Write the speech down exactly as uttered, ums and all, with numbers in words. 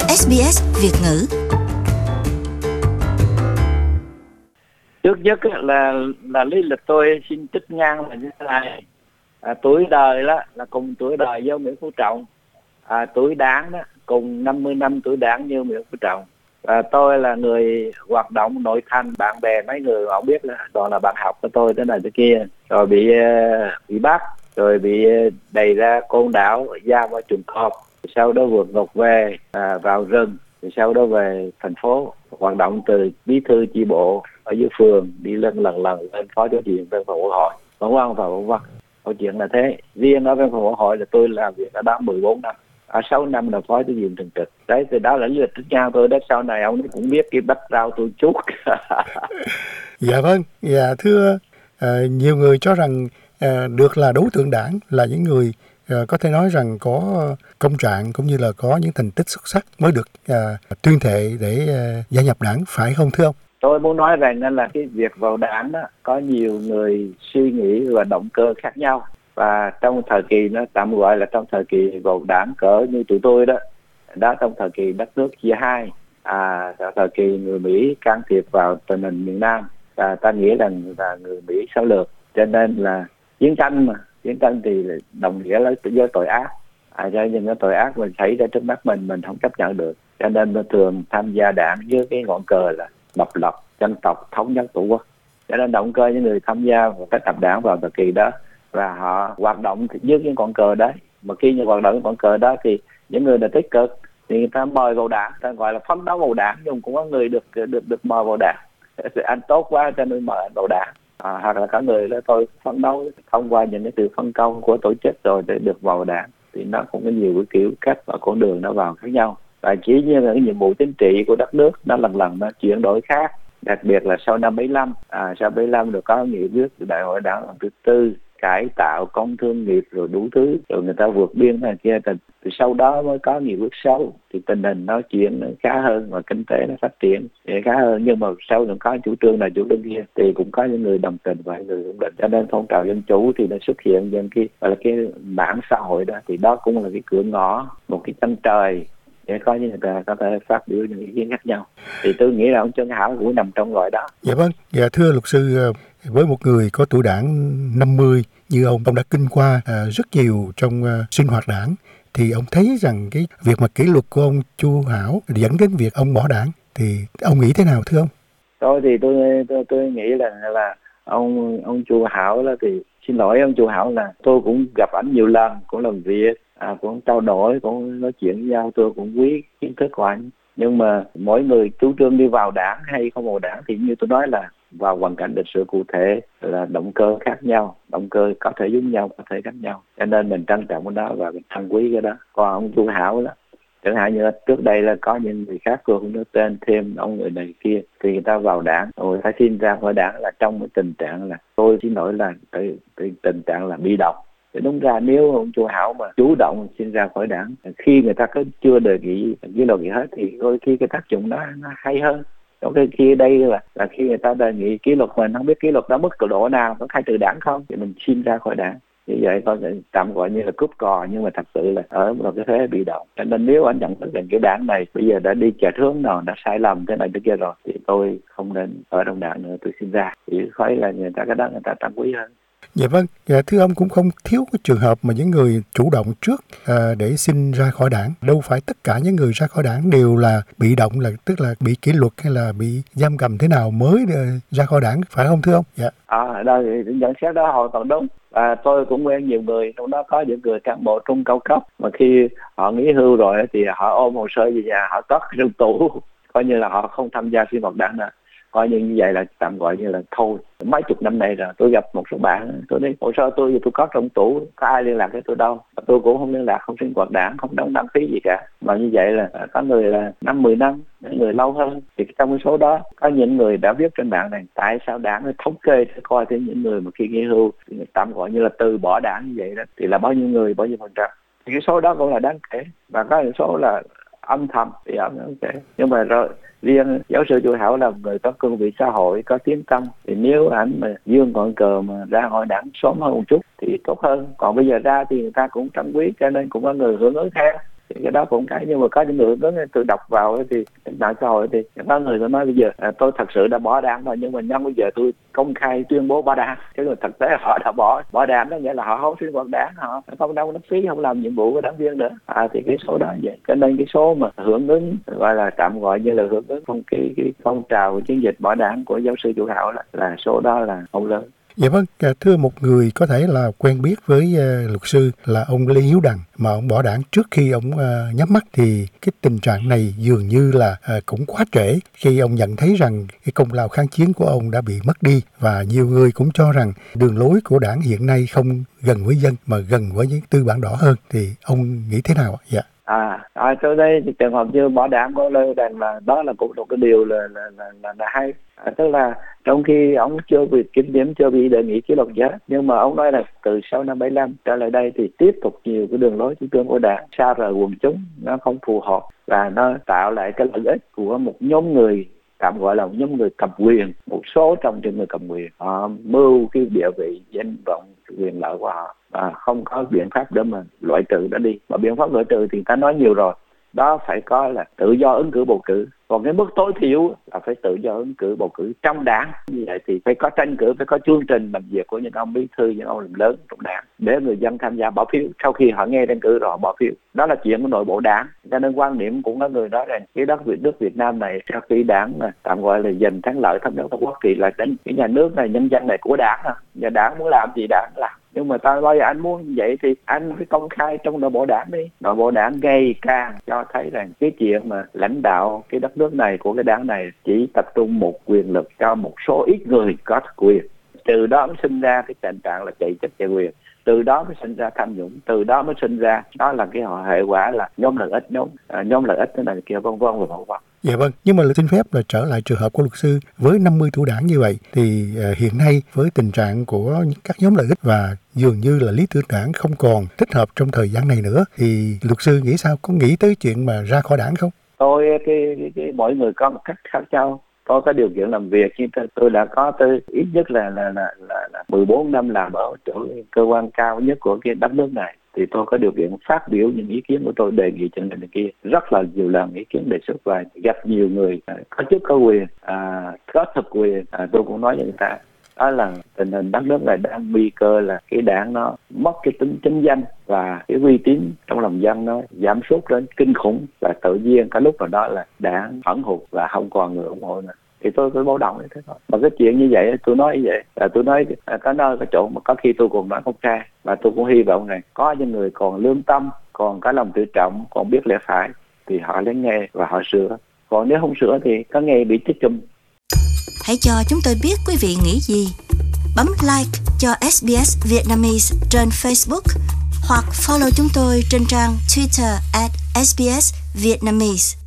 ét bê ét Việt ngữ. Trước nhất là là lý lịch tôi xin trích ngang là như thế này. À, tuổi đời đó là cùng tuổi đời với Nguyễn Phú Trọng. À, tuổi đảng đó cùng năm mươi năm tuổi đảng như Nguyễn Phú Trọng. À, tôi là người hoạt động nội thành, bạn bè mấy người họ biết là toàn là bạn học của tôi thế này thế kia, rồi bị bị bắt, rồi bị đày ra Côn Đảo, ra vào chuồng cọp, sau đó vượt ngục về à, vào rừng, rồi sau đó về thành phố, hoạt động từ bí thư chi bộ ở dưới phường đi lên lần lần lên phó chủ nhiệm văn phòng Quốc hội, vân vân và vân vân. Câu chuyện là thế. Riêng ở văn phòng Quốc hội là tôi làm việc ở đó mười bốn năm, ở sáu năm là phó chủ nhiệm thường trực. Đấy, từ đó là lịch thích nhau tôi. Đấy, sau này ông cũng biết cái background tôi chút. Dạ vâng, dạ thưa à, nhiều người cho rằng à, được là đối tượng đảng là những người à, có thể nói rằng có công trạng cũng như là có những thành tích xuất sắc mới được à, tuyên thệ để à, gia nhập đảng, phải không thưa ông? Tôi muốn nói rằng là cái việc vào đảng đó có nhiều người suy nghĩ và động cơ khác nhau. Và trong thời kỳ nó tạm gọi là trong thời kỳ vào đảng cỡ như tụi tôi đó, đó trong thời kỳ đất nước chia hai, à, thời kỳ người Mỹ can thiệp vào tình hình miền Nam, và ta nghĩ rằng là người Mỹ xâm lược, cho nên là chiến tranh mà chiến tranh thì đồng nghĩa với với tội ác, à, cho nên cái tội ác mình xảy ra trước mắt mình mình không chấp nhận được, cho nên mình thường tham gia đảng với cái ngọn cờ là độc lập, dân tộc, thống nhất tổ quốc. Cho nên động cơ những người tham gia vào các tập đảng vào thời kỳ đó và họ hoạt động dưới cái ngọn cờ đấy. Mà khi như hoạt động cái ngọn cờ đó thì những người là tích cực thì người ta mời vào đảng, ta gọi là phấn đấu vào đảng, nhưng cũng có người được được được mời vào đảng. Anh tốt quá cho nên mời anh vào đảng, à, hoặc là có người đó tôi phấn đấu thông qua những cái sự phân công của tổ chức rồi để được vào đảng. Thì nó cũng có nhiều cái kiểu cách và con đường nó vào khác nhau, và chỉ như là cái nhiệm vụ chính trị của đất nước nó lần lần nó chuyển đổi khác. Đặc biệt là sau năm bảy mươi lăm, à, sau bảy mươi lăm được có nghị quyết từ đại hội đảng lần thứ tư, cải tạo công thương nghiệp rồi đủ thứ, rồi người ta vượt biên này kia, thì sau đó mới có nghị quyết sáu, thì tình hình nó chuyển nó khá hơn và kinh tế nó phát triển thì khá hơn. Nhưng mà sau nó có chủ trương này chủ trương kia thì cũng có những người đồng tình và những người ủng định, cho nên phong trào dân chủ thì nó xuất hiện trên cái gọi là cái mảng xã hội đó, thì đó cũng là cái cửa ngõ, một cái chân trời để có những người ta có thể phát biểu những ý kiến khác nhau. Thì tôi nghĩ là ông Trần Hảo cũng nằm trong loại đó. Dạ vâng, dạ thưa luật sư, với một người có tuổi đảng năm mươi như ông, ông đã kinh qua à, rất nhiều trong à, sinh hoạt đảng, thì ông thấy rằng cái việc mà kỷ luật của ông Chu Hảo dẫn đến việc ông bỏ đảng, thì ông nghĩ thế nào thưa ông? Tôi thì tôi tôi, tôi nghĩ là là ông ông Chu Hảo đó, thì xin lỗi ông Chu Hảo là tôi cũng gặp ảnh nhiều lần, cũng làm việc, à, cũng trao đổi, cũng nói chuyện với nhau, tôi cũng quý kiến thức của anh. Nhưng mà mỗi người chủ trương đi vào đảng hay không vào đảng thì như tôi nói là vào hoàn cảnh lịch sử cụ thể, là động cơ khác nhau, động cơ có thể giống nhau, có thể khác nhau, cho nên mình trân trọng cái đó và mình trân quý cái đó. Còn ông Chu Hảo đó, chẳng hạn như trước đây là có những người khác tôi không nói tên thêm ông người này kia, thì người ta vào đảng rồi phải xin ra khỏi đảng là trong cái tình trạng là tôi xin lỗi là cái, cái tình trạng là bị động. Thì đúng ra nếu ông Chu Hảo mà chủ động xin ra khỏi đảng khi người ta có chưa đề nghị cái luật gì hết thì đôi khi cái tác dụng nó, nó hay hơn. Trong cái khi đây là là khi người ta đề nghị kỷ luật mình không biết kỷ luật đó mức độ nào, có khai trừ đảng không, thì mình xin ra khỏi đảng. Như vậy có thể tạm gọi như là cúp cò, nhưng mà thật sự là ở một cái thế bị động. Cho nên nếu anh nhận thức rằng cái đảng này bây giờ đã đi chệch hướng nào, đã sai lầm thế này thế kia rồi, thì tôi không nên ở trong đảng nữa, tôi xin ra. Thì khói là người ta cái đó người ta trân quý hơn. Dạ vâng, dạ, thưa ông cũng không thiếu cái trường hợp mà những người chủ động trước à, để xin ra khỏi đảng. Đâu phải tất cả những người ra khỏi đảng đều là bị động, là tức là bị kỷ luật hay là bị giam cầm thế nào mới ra khỏi đảng, phải không thưa ông? Dạ. À, đó thì nhận xét đó hoàn toàn đúng. Và tôi cũng quen nhiều người, trong đó có những người cán bộ trung cao cấp mà khi họ nghỉ hưu rồi thì họ ôm hồ sơ về nhà, họ cất trong tủ, coi như là họ không tham gia sinh hoạt đảng nữa. Coi như như vậy là tạm gọi như là thôi. Mấy chục năm nay rồi tôi gặp một số bạn, tôi đi hồ sơ tôi tôi có trong tủ, có ai liên lạc với tôi đâu, tôi cũng không liên lạc, không sinh hoạt đảng, không đóng đăng ký gì cả. Mà như vậy là có người là năm mười năm, những người lâu hơn. Thì trong số đó có những người đã viết trên mạng này tại sao đảng thống kê để coi thấy những người mà khi nghỉ hưu tạm gọi như là từ bỏ đảng như vậy đó thì là bao nhiêu người, bao nhiêu phần trăm. Thì cái số đó cũng là đáng kể, và có những số là âm thầm thì âm đáng kể. Nhưng mà rồi riêng giáo sư Chu Hảo là người có cương vị xã hội, có tiếng tăm, thì nếu ảnh mà dương ngọn cờ mà ra khỏi đảng sớm hơn một chút thì tốt hơn. Còn bây giờ ra thì người ta cũng trân quý, cho nên cũng có người hưởng ứng theo. thì cái đó cũng cái, nhưng mà có những người đó tôi đọc vào thì mạng xã hội thì có người tôi nói bây giờ à, tôi thật sự đã bỏ đảng rồi, nhưng mà nhân bây giờ tôi công khai tuyên bố bỏ đảng, chứ mà thực tế họ đã bỏ bỏ đảng, đó nghĩa là họ không sinh hoạt đảng, họ không đâu đóng phí, không làm nhiệm vụ của đảng viên nữa. À, thì cái số đó vậy, cho nên cái số mà hưởng ứng gọi là tạm gọi như là hưởng ứng phong cái, cái phong trào chiến dịch bỏ đảng của giáo sư Chu Hạo là, là số đó là không lớn. Dạ vâng, thưa một người có thể là quen biết với uh, luật sư là ông Lê Hiếu Đằng, mà ông bỏ đảng trước khi ông uh, nhắm mắt, thì cái tình trạng này dường như là uh, cũng quá trễ khi ông nhận thấy rằng cái công lao kháng chiến của ông đã bị mất đi, và nhiều người cũng cho rằng đường lối của đảng hiện nay không gần với dân mà gần với những tư bản đỏ hơn, thì ông nghĩ thế nào ạ? Dạ. À, à tới đây thì trường hợp như bỏ đảng của Lê Đằng là đó là cũng một cái điều là là là, là, là hay, à, tức là trong khi ông chưa bị kiểm điểm, chưa bị đề nghị kỷ luật gì hết, nhưng mà ông nói là từ sau năm bảy mươi lăm trở lại đây thì tiếp tục nhiều cái đường lối chủ trương của đảng xa rời quần chúng, nó không phù hợp và nó tạo lại cái lợi ích của một nhóm người, tạm gọi là một nhóm người cầm quyền, một số trong những người cầm quyền, họ mưu cái địa vị, danh vọng, quyền lợi của họ và không có biện pháp để mà loại trừ nó đi. Mà biện pháp loại trừ thì ta nói nhiều rồi, đó phải có là tự do ứng cử bầu cử, còn cái mức tối thiểu là phải tự do ứng cử bầu cử trong đảng. Như vậy thì phải có tranh cử, phải có chương trình làm việc của những ông bí thư, những ông làm lớn trong đảng để người dân tham gia bỏ phiếu. Sau khi họ nghe tranh cử rồi họ bỏ phiếu, đó là chuyện của nội bộ đảng. Cho nên quan điểm cũng có người nói rằng cái đất Việt nước Việt Nam này sau khi đảng mà tạm gọi là giành thắng lợi thống nhất Tổ quốc thì là đánh cái nhà nước này, nhân dân này của đảng à. Nhà đảng muốn làm gì đảng làm. Nhưng mà ta nói anh muốn như vậy thì anh phải công khai trong nội bộ đảng đi. Nội bộ đảng ngày càng cho thấy rằng cái chuyện mà lãnh đạo cái đất nước này của cái đảng này chỉ tập trung một quyền lực cho một số ít người có quyền. Từ đó mới sinh ra cái tình trạng là chạy chức chạy quyền. Từ đó mới sinh ra tham nhũng, từ đó mới sinh ra đó là cái hệ quả là nhóm lợi ích, nhóm à, nhóm lợi ích thế này kia vân vân và vân vân. Dạ vâng, nhưng mà xin phép là trở lại trường hợp của luật sư với năm mươi thủ đảng như vậy thì uh, hiện nay với tình trạng của các nhóm lợi ích và dường như là lý tưởng đảng không còn thích hợp trong thời gian này nữa, thì luật sư nghĩ sao, có nghĩ tới chuyện mà ra khỏi đảng không? Tôi cái, cái, cái mỗi người có một cách khác nhau. Có cái điều kiện làm việc, nhưng tôi đã có tới ít nhất là là là là, là mười bốn năm làm ở chỗ cơ quan cao nhất của cái đất nước này, thì tôi có điều kiện phát biểu những ý kiến của tôi, đề nghị chuyện này kia rất là nhiều lần, ý kiến đề xuất và gặp nhiều người à, có chức có quyền, à, có thực quyền, à, tôi cũng nói với người ta đó là tình hình đất nước này đang nguy cơ là cái đảng nó mất cái tính chính danh và cái uy tín trong lòng dân nó giảm sút đến kinh khủng, và tự nhiên cả lúc nào đó là đảng ẩn hụt và không còn người ủng hộ nữa. Thì tôi phải báo động như thế thôi. Mà cái chuyện như vậy tôi nói như vậy là tôi nói có nơi có chỗ mà có khi tôi còn nói không sai, và tôi cũng hy vọng rằng có những người còn lương tâm, còn có lòng tự trọng, còn biết lẽ phải thì họ lắng nghe và họ sửa. Còn nếu không sửa thì có nghe bị chết chùm. Hãy cho chúng tôi biết quý vị nghĩ gì. Bấm like cho ét bê ét Vietnamese trên Facebook hoặc follow chúng tôi trên trang Twitter at ét bê ét Vietnamese.